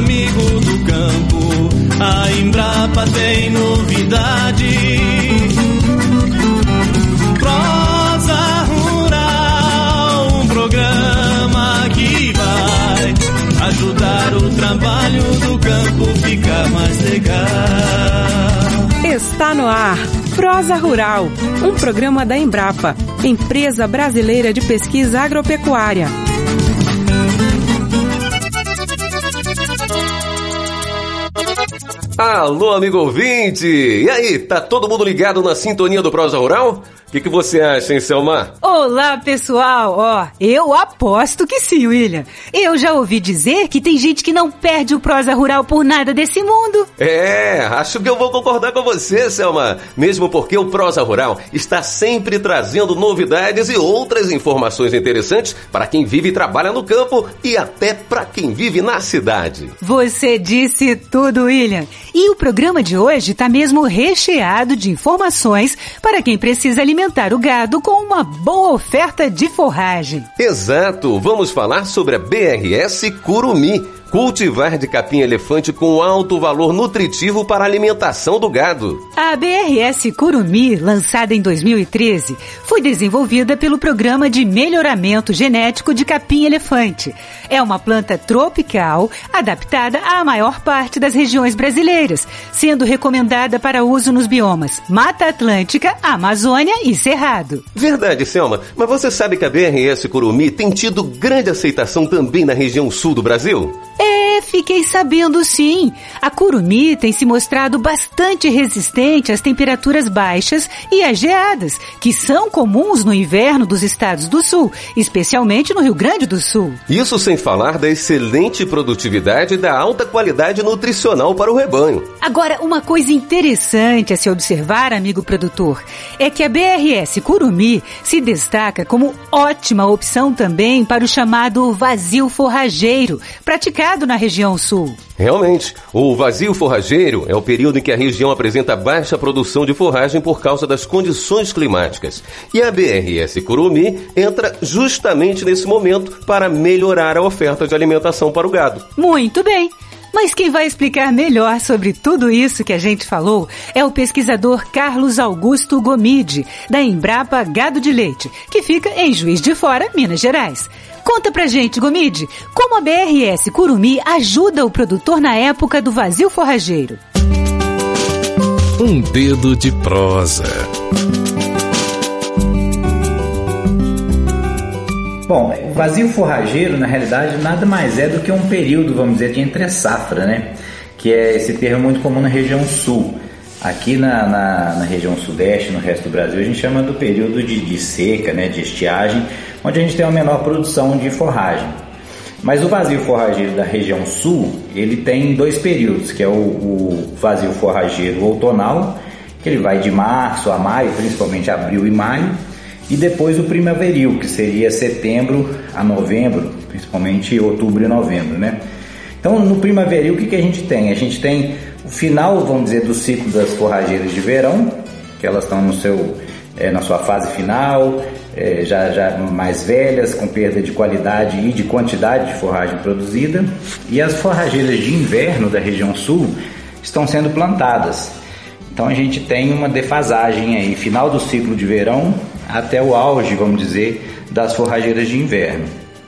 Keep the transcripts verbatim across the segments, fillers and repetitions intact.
amigo do campo, a Embrapa tem novidade. Prosa Rural, um programa que vai ajudar o trabalho do campo ficar mais legal. Está no ar Prosa Rural, um programa da Embrapa, Empresa Brasileira de Pesquisa Agropecuária. Alô, amigo ouvinte! E aí, tá todo mundo ligado na sintonia do Prosa Rural? O que, que você acha, hein, Selma? Olá, pessoal! Ó, eu aposto que sim, William. Eu já ouvi dizer que tem gente que não perde o Prosa Rural por nada desse mundo. É, acho que eu vou concordar com você, Selma. Mesmo porque o Prosa Rural está sempre trazendo novidades e outras informações interessantes para quem vive e trabalha no campo e até para quem vive na cidade. Você disse tudo, William. E o programa de hoje está mesmo recheado de informações para quem precisa alimentar o gado com uma boa oferta de forragem. Exato! Vamos falar sobre a B R S Curumim, cultivar de capim-elefante com alto valor nutritivo para a alimentação do gado. A B R S Curumim, lançada em dois mil e treze, foi desenvolvida pelo Programa de Melhoramento Genético de Capim-Elefante. É uma planta tropical adaptada à maior parte das regiões brasileiras, sendo recomendada para uso nos biomas Mata Atlântica, Amazônia e Cerrado. Verdade, Selma, mas você sabe que a B R S Curumim tem tido grande aceitação também na região sul do Brasil? É, fiquei sabendo sim. A curumim tem se mostrado bastante resistente às temperaturas baixas e às geadas, que são comuns no inverno dos estados do sul, especialmente no Rio Grande do Sul. Isso sem falar da excelente produtividade e da alta qualidade nutricional para o rebanho. Agora, uma coisa interessante a se observar, amigo produtor, é que a B R S Curumim se destaca como ótima opção também para o chamado vazio forrageiro, praticado na região sul. Realmente, o vazio forrageiro é o período em que a região apresenta baixa produção de forragem por causa das condições climáticas. E a B R S Curumim entra justamente nesse momento para melhorar a oferta de alimentação para o gado. Muito bem! Mas quem vai explicar melhor sobre tudo isso que a gente falou é o pesquisador Carlos Augusto Gomide, da Embrapa Gado de Leite, que fica em Juiz de Fora, Minas Gerais. Conta pra gente, Gomide, como a B R S Curumim ajuda o produtor na época do vazio forrageiro. Um dedo de prosa. Bom, o vazio forrageiro, na realidade, nada mais é do que um período, vamos dizer, de entre-safra, né? Que é esse termo muito comum na região sul. Aqui na, na, na região sudeste, no resto do Brasil, a gente chama do período de, de seca, né? De estiagem, onde a gente tem uma menor produção de forragem. Mas o vazio forrageiro da região sul, ele tem dois períodos, que é o, o vazio forrageiro outonal, que ele vai de março a maio, principalmente abril e maio, e depois o primaveril, que seria setembro a novembro, principalmente outubro e novembro, né? Então, no primaveril, o que, que a gente tem? A gente tem o final, vamos dizer, do ciclo das forrageiras de verão, que elas estão no seu, é, na sua fase final, é, já, já mais velhas, com perda de qualidade e de quantidade de forragem produzida. E as forrageiras de inverno da região sul estão sendo plantadas. Então, a gente tem uma defasagem aí, final do ciclo de verão até o auge, vamos dizer, das forrageiras de inverno.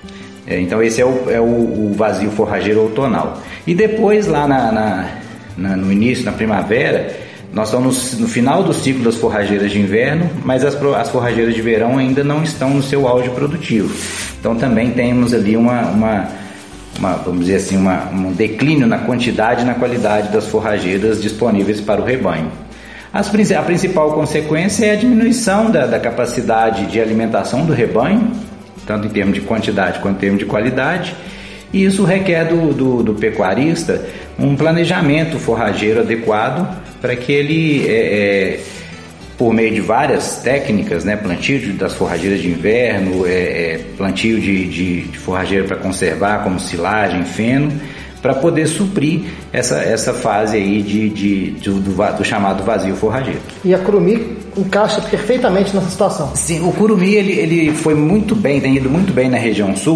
É, então esse é, o, é o, o vazio forrageiro outonal. E depois, lá na, na, na, no início, na primavera, nós estamos no, no final do ciclo das forrageiras de inverno, mas as, as forrageiras de verão ainda não estão no seu auge produtivo. Então também temos ali uma, uma, uma vamos dizer assim, uma, um declínio na quantidade e na qualidade das forrageiras disponíveis para o rebanho. As, a principal consequência é a diminuição da, da capacidade de alimentação do rebanho, tanto em termos de quantidade quanto em termos de qualidade, e isso requer do, do, do pecuarista um planejamento forrageiro adequado para que ele, é, é, por meio de várias técnicas, né, plantio das forrageiras de inverno, é, é, plantio de, de, de forrageira para conservar, como silagem, feno, para poder suprir essa, essa fase aí de, de, de, do, do chamado vazio forrageiro. E a Curumim encaixa perfeitamente nessa situação. Sim, o Curumim ele, ele foi muito bem, tem ido muito bem na região sul,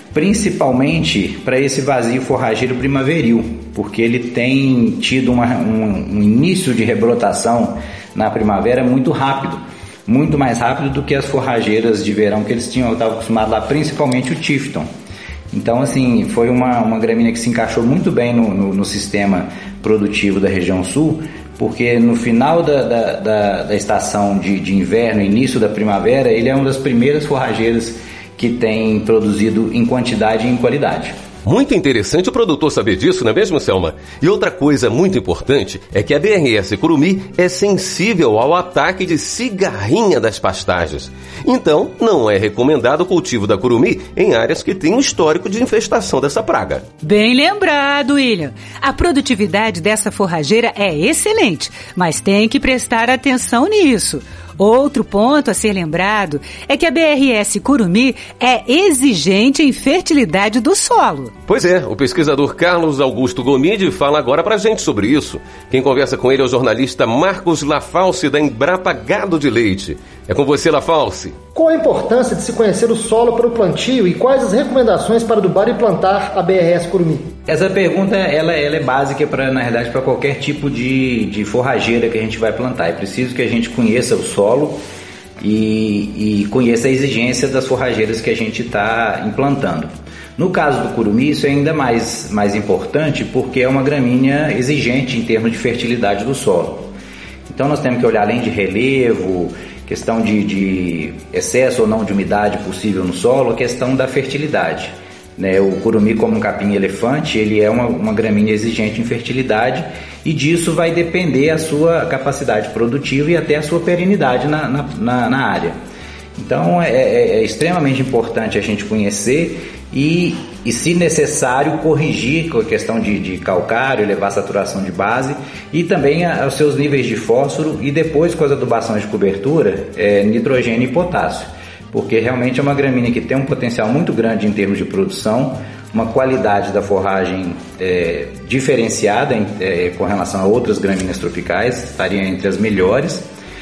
principalmente para esse vazio forrageiro primaveril, porque ele tem tido uma, um, um início de rebrotação na primavera muito rápido, muito mais rápido do que as forrageiras de verão que eles tinham, eu estava acostumado lá, principalmente o Tifton. Então, assim, foi uma, uma gramínea que se encaixou muito bem no, no, no sistema produtivo da região sul, porque no final da, da, da, da estação de, de inverno, início da primavera, ele é uma das primeiras forrageiras que tem produzido em quantidade e em qualidade. Muito interessante o produtor saber disso, não é mesmo, Selma? E outra coisa muito importante é que a B R S Curumim é sensível ao ataque de cigarrinha das pastagens. Então, não é recomendado o cultivo da curumim em áreas que têm um histórico de infestação dessa praga. Bem lembrado, William. A produtividade dessa forrageira é excelente, mas tem que prestar atenção nisso. Outro ponto a ser lembrado é que a B R S Curumim é exigente em fertilidade do solo. Pois é, o pesquisador Carlos Augusto Gomide fala agora pra gente sobre isso. Quem conversa com ele é o jornalista Marcos Lafalce, da Embrapa Gado de Leite. É com você, Lafalce. Qual a importância de se conhecer o solo para o plantio e quais as recomendações para adubar e plantar a B R S Curumim? Essa pergunta ela, ela é básica, pra, na verdade, para qualquer tipo de, de forrageira que a gente vai plantar. É preciso que a gente conheça o solo e, e conheça a exigência das forrageiras que a gente está implantando. No caso do curumim, isso é ainda mais, mais importante porque é uma gramínea exigente em termos de fertilidade do solo. Então nós temos que olhar além de relevo, questão de, de excesso ou não de umidade possível no solo, a questão da fertilidade. Né? O curumim, como um capim-elefante, ele é uma, uma gramínea exigente em fertilidade e disso vai depender a sua capacidade produtiva e até a sua perenidade na, na, na, na área. Então é, é, é extremamente importante a gente conhecer e, e se necessário, corrigir com a questão de, de calcário, elevar a saturação de base e também a, os seus níveis de fósforo e depois com as adubações de cobertura, é, nitrogênio e potássio, porque realmente é uma gramínea que tem um potencial muito grande em termos de produção, uma qualidade da forragem é, diferenciada em, é, com relação a outras gramíneas tropicais, estaria entre as melhores.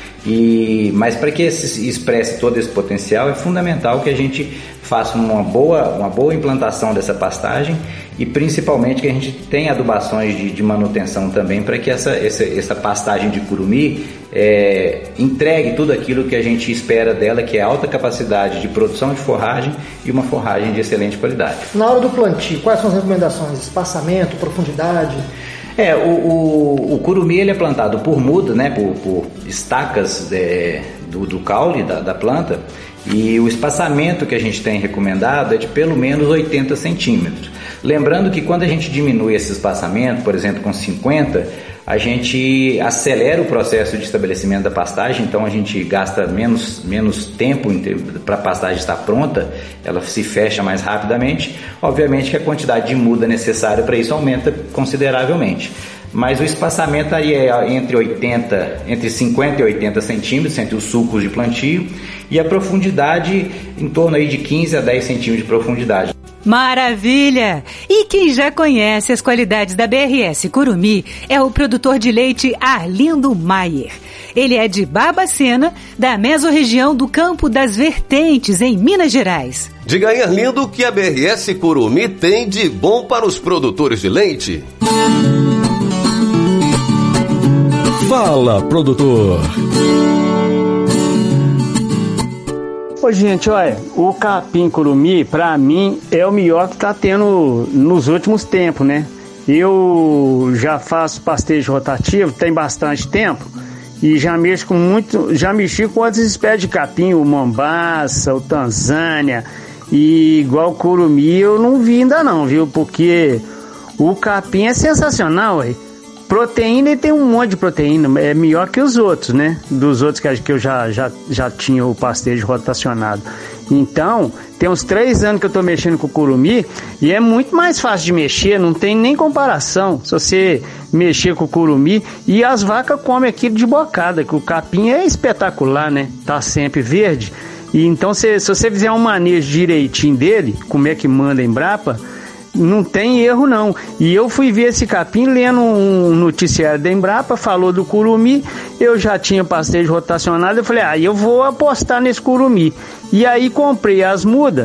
E, mas para que se expresse todo esse potencial é fundamental que a gente faça uma boa, uma boa implantação dessa pastagem e principalmente que a gente tenha adubações de, de manutenção também para que essa, essa, essa pastagem de curumim é, entregue tudo aquilo que a gente espera dela, que é alta capacidade de produção de forragem e uma forragem de excelente qualidade. Na hora do plantio, quais são as recomendações? Espaçamento, profundidade? É, o, o, o curumim ele é plantado por muda, né, por, por estacas é, do, do caule da, da planta, e o espaçamento que a gente tem recomendado é de pelo menos oitenta centímetros. Lembrando que quando a gente diminui esse espaçamento, por exemplo, com cinquenta, a gente acelera o processo de estabelecimento da pastagem, então a gente gasta menos, menos tempo para a pastagem estar pronta, ela se fecha mais rapidamente. Obviamente que a quantidade de muda necessária para isso aumenta consideravelmente. Mas o espaçamento aí é entre, oitenta, entre cinquenta e oitenta centímetros entre os sulcos de plantio e a profundidade em torno aí de quinze a dez centímetros de profundidade. Maravilha! E quem já conhece as qualidades da B R S Curumim é o produtor de leite Arlindo Maier. Ele é de Barbacena, da mesorregião do Campo das Vertentes, em Minas Gerais. Diga aí, Arlindo, o que a B R S Curumim tem de bom para os produtores de leite? Fala, produtor! Ô, gente, olha, o capim curumim, pra mim, é o melhor que tá tendo nos últimos tempos, né? Eu já faço pastejo rotativo, tem bastante tempo, e já mexo com muito, já mexi com outras espécies de capim, o Mombasa, o Tanzânia, e igual o curumim eu não vi ainda não, viu? Porque o capim é sensacional, ué. Proteína, ele tem um monte de proteína, é melhor que os outros, né? Dos outros que eu já, já, já tinha o pastejo rotacionado. Então, tem uns três anos que eu tô mexendo com o curumim e é muito mais fácil de mexer, não tem nem comparação. Se você mexer com o curumim, e as vacas comem aquilo de bocada, que o capim é espetacular, né? Tá sempre verde. E então, se, se você fizer um manejo direitinho dele, como é que manda a Embrapa, não tem erro não. E eu fui ver esse capim lendo um noticiário da Embrapa, falou do curumim, eu já tinha pastejo rotacionado, eu falei, ah, eu vou apostar nesse curumim. E aí comprei as mudas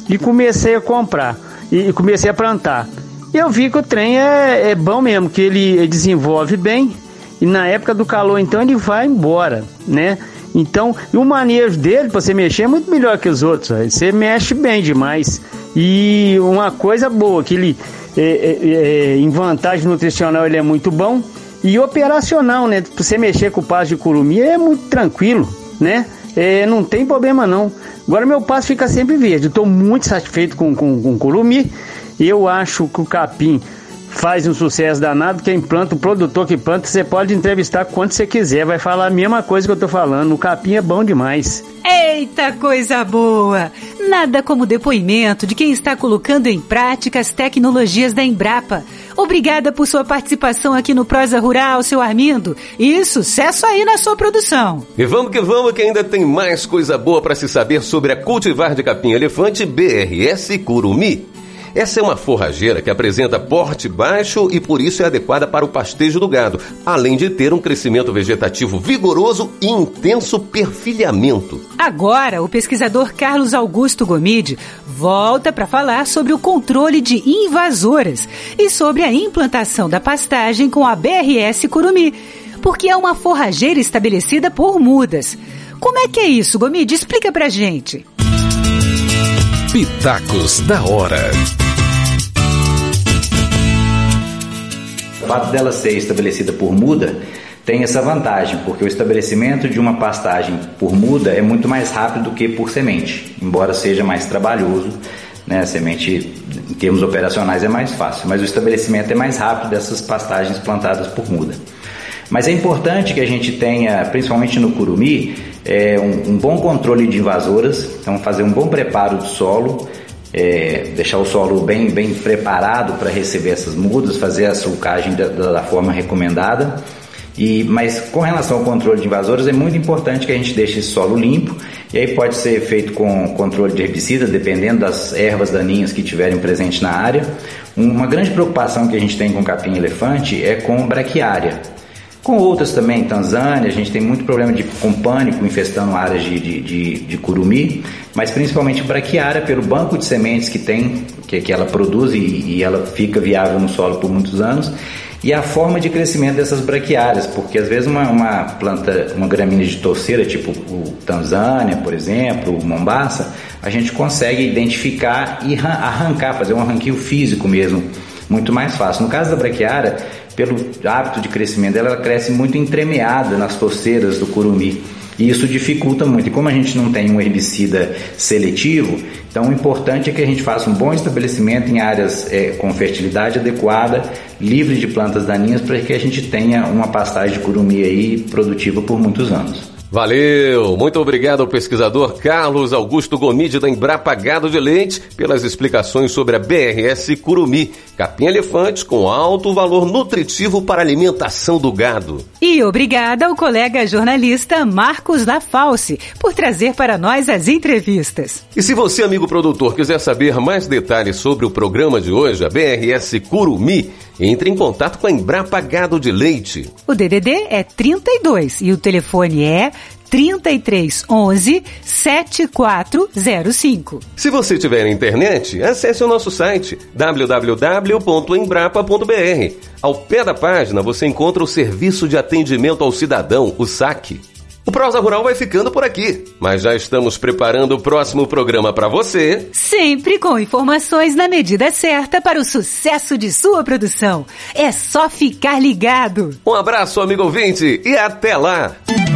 e comecei a comprar, e comecei a plantar. E eu vi que o trem é, é bom mesmo, que ele, ele desenvolve bem, e na época do calor, então, ele vai embora, né? Então, e o manejo dele, para você mexer, é muito melhor que os outros, véio. Você mexe bem demais. E uma coisa boa, que ele, é, é, é, em vantagem nutricional, ele é muito bom, e operacional, né? Pra você mexer com o pasto de curumim, é muito tranquilo, né? É, não tem problema não. Agora meu pasto fica sempre verde. Eu estou muito satisfeito com, com, com o curumim. Eu acho que o capim faz um sucesso danado. Quem planta, o produtor que planta, você pode entrevistar quando você quiser. Vai falar a mesma coisa que eu estou falando. O capim é bom demais. Eita, coisa boa! Nada como depoimento de quem está colocando em prática as tecnologias da Embrapa. Obrigada por sua participação aqui no Prosa Rural, seu Armindo. E sucesso aí na sua produção. E vamos que vamos, que ainda tem mais coisa boa para se saber sobre a cultivar de capim-elefante B R S Curumim. Essa é uma forrageira que apresenta porte baixo e por isso é adequada para o pastejo do gado, além de ter um crescimento vegetativo vigoroso e intenso perfilhamento. Agora, o pesquisador Carlos Augusto Gomide volta para falar sobre o controle de invasoras e sobre a implantação da pastagem com a B R S Curumim, porque é uma forrageira estabelecida por mudas. Como é que é isso, Gomide? Explica pra gente. Pitacos da hora. O fato dela ser estabelecida por muda tem essa vantagem, porque o estabelecimento de uma pastagem por muda é muito mais rápido que por semente, embora seja mais trabalhoso, né? A semente, em termos operacionais, é mais fácil, mas o estabelecimento é mais rápido dessas pastagens plantadas por muda. Mas é importante que a gente tenha, principalmente no curumim, é, um, um bom controle de invasoras, então fazer um bom preparo do solo, é, deixar o solo bem, bem preparado para receber essas mudas, fazer a sulcagem da, da forma recomendada. E, mas com relação ao controle de invasoras, é muito importante que a gente deixe esse solo limpo, e aí pode ser feito com controle de herbicida, dependendo das ervas daninhas que tiverem presentes na área. Uma grande preocupação que a gente tem com capim-elefante é com braquiária. Com outras também, Tanzânia, a gente tem muito problema de, com pânico infestando áreas de, de, de, de curumim, mas principalmente braquiária pelo banco de sementes que tem, que, que ela produz e, e ela fica viável no solo por muitos anos, e a forma de crescimento dessas braquiárias, porque às vezes uma, uma planta, uma gramínea de torceira, tipo o Tanzânia, por exemplo, o Mombaça, a gente consegue identificar e arrancar, fazer um arranquio físico mesmo, muito mais fácil. No caso da braquiária, pelo hábito de crescimento dela, ela cresce muito entremeada nas torceiras do curumim, e isso dificulta muito. E como a gente não tem um herbicida seletivo, então o importante é que a gente faça um bom estabelecimento em áreas é, com fertilidade adequada, livre de plantas daninhas, para que a gente tenha uma pastagem de curumim aí produtiva por muitos anos. Valeu! Muito obrigado ao pesquisador Carlos Augusto Gomide da Embrapa Gado de Leite pelas explicações sobre a B R S Curumim, capim-elefante com alto valor nutritivo para a alimentação do gado. E obrigada ao colega jornalista Marcos Lafalce por trazer para nós as entrevistas. E se você, amigo produtor, quiser saber mais detalhes sobre o programa de hoje, a B R S Curumim, entre em contato com a Embrapa Gado de Leite. O D D D é trinta e dois e o telefone é trinta e três, onze, setenta e quatro zero cinco. Se você tiver na internet, acesse o nosso site w w w ponto embrapa ponto b r. Ao pé da página você encontra o Serviço de Atendimento ao Cidadão, o S A C. O Prosa Rural vai ficando por aqui, mas já estamos preparando o próximo programa para você. Sempre com informações na medida certa para o sucesso de sua produção. É só ficar ligado. Um abraço, amigo ouvinte, e até lá!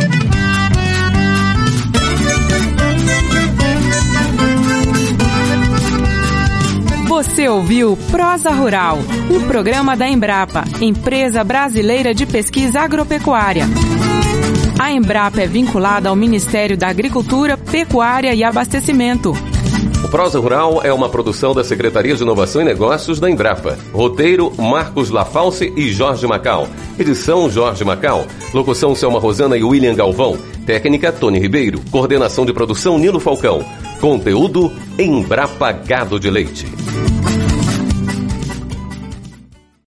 Você ouviu Prosa Rural, um programa da Embrapa, Empresa Brasileira de Pesquisa Agropecuária. A Embrapa é vinculada ao Ministério da Agricultura, Pecuária e Abastecimento. O Prosa Rural é uma produção da Secretaria de Inovação e Negócios da Embrapa. Roteiro, Marcos Lafalce e Jorge Macau. Edição, Jorge Macau. Locução, Selma Rosana e William Galvão. Técnica, Tony Ribeiro. Coordenação de produção, Nilo Falcão. Conteúdo, Embrapa Gado de Leite.